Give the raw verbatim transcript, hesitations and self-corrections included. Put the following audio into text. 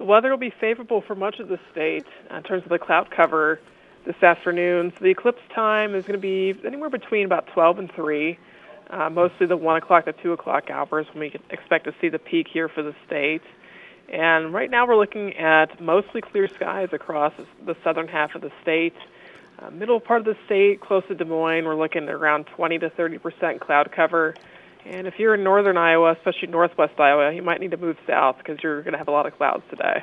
The weather will be favorable for much of the state in terms of the cloud cover this afternoon. So the eclipse time is going to be anywhere between about twelve and three, uh, mostly the one o'clock to two o'clock hours when we can expect to see the peak here for the state. And right now we're looking at mostly clear skies across the southern half of the state. Uh, middle part of the state, close to Des Moines, we're looking at around twenty to thirty percent cloud cover. And if you're in northern Iowa, especially northwest Iowa, you might need to move south because you're going to have a lot of clouds today.